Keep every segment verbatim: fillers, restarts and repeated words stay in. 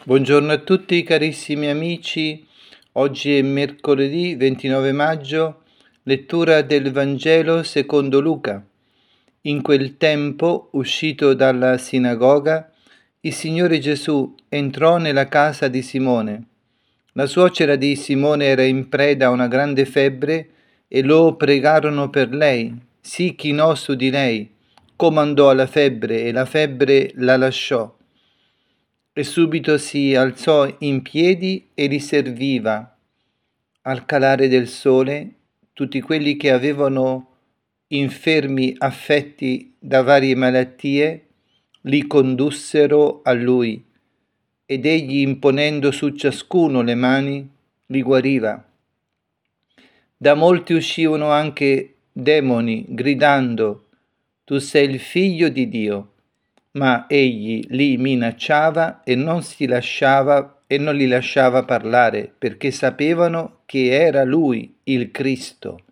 Buongiorno a tutti carissimi amici, oggi è mercoledì ventinove maggio, lettura del Vangelo secondo Luca. In quel tempo, uscito dalla sinagoga, il Signore Gesù entrò nella casa di Simone. La suocera di Simone era in preda a una grande febbre e lo pregarono per lei. Si chinò su di lei, comandò alla febbre e la febbre la lasciò. E subito si alzò in piedi e li serviva. Al calare del sole, tutti quelli che avevano infermi affetti da varie malattie li condussero a lui, ed egli, imponendo su ciascuno le mani, li guariva. Da molti uscivano anche demoni, gridando: «Tu sei il figlio di Dio». Ma egli li minacciava e non si lasciava e non li lasciava parlare, perché sapevano che era lui il Cristo.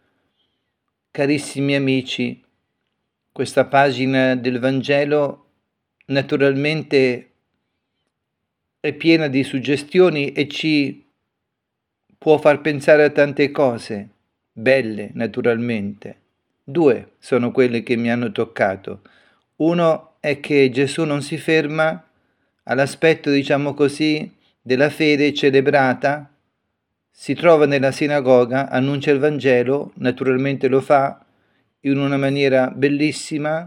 Carissimi amici, questa pagina del Vangelo naturalmente è piena di suggestioni e ci può far pensare a tante cose, belle naturalmente. Due sono quelle che mi hanno toccato. Uno è che Gesù non si ferma all'aspetto, diciamo così, della fede celebrata, si trova nella sinagoga, annuncia il Vangelo, naturalmente lo fa in una maniera bellissima,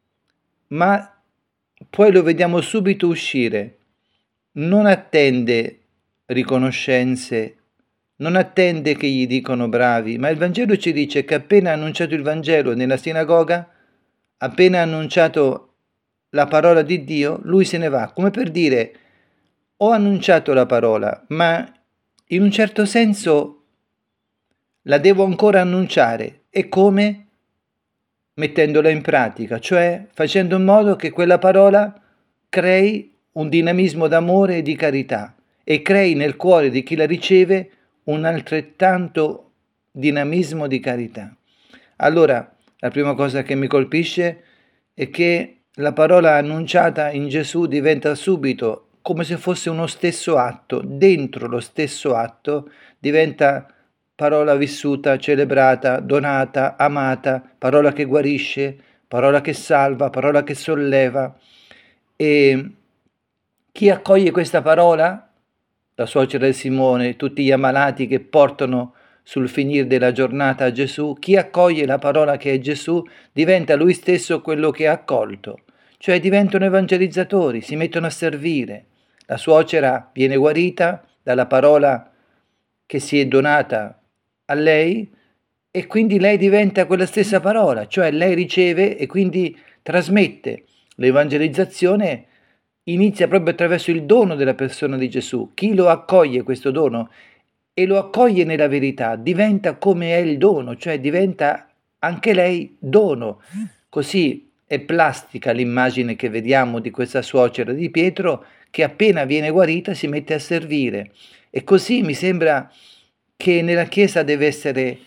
ma poi lo vediamo subito uscire, non attende riconoscenze, non attende che gli dicono bravi, ma il Vangelo ci dice che appena ha annunciato il Vangelo nella sinagoga, appena ha annunciato la parola di Dio, lui se ne va, come per dire: ho annunciato la parola, ma in un certo senso la devo ancora annunciare. E come? Mettendola in pratica, cioè facendo in modo che quella parola crei un dinamismo d'amore e di carità e crei nel cuore di chi la riceve un altrettanto dinamismo di carità. Allora, la prima cosa che mi colpisce è che la parola annunciata in Gesù diventa subito come se fosse uno stesso atto, dentro lo stesso atto diventa parola vissuta, celebrata, donata, amata, parola che guarisce, parola che salva, parola che solleva. E chi accoglie questa parola? La suocera di Simone, tutti gli ammalati che portano sul finire della giornata a Gesù, chi accoglie la parola che è Gesù diventa lui stesso quello che ha accolto, cioè diventano evangelizzatori, si mettono a servire. La suocera viene guarita dalla parola che si è donata a lei e quindi lei diventa quella stessa parola, cioè lei riceve e quindi trasmette. L'evangelizzazione inizia proprio attraverso il dono della persona di Gesù. Chi lo accoglie questo dono e lo accoglie nella verità diventa come è il dono, cioè diventa anche lei dono. Così è plastica l'immagine che vediamo di questa suocera di Pietro che appena viene guarita si mette a servire. E così mi sembra che nella Chiesa deve essere,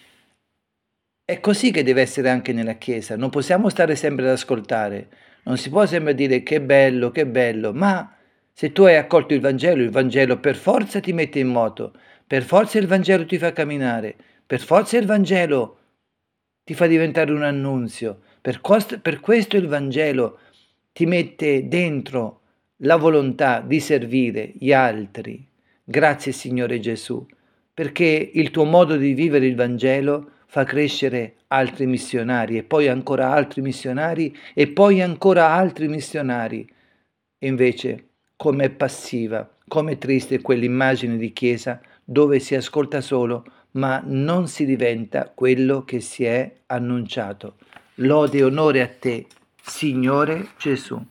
è così che deve essere anche nella Chiesa. Non possiamo stare sempre ad ascoltare, non si può sempre dire che bello, che bello, ma se tu hai accolto il Vangelo, il Vangelo per forza ti mette in moto, per forza il Vangelo ti fa camminare, per forza il Vangelo ti fa diventare un annunzio, per, cost- per questo il Vangelo ti mette dentro la volontà di servire gli altri. Grazie Signore Gesù, perché il tuo modo di vivere il Vangelo fa crescere altri missionari e poi ancora altri missionari e poi ancora altri missionari. E invece, com'è passiva, com'è triste quell'immagine di Chiesa dove si ascolta solo, ma non si diventa quello che si è annunciato. Lode e onore a te, Signore Gesù.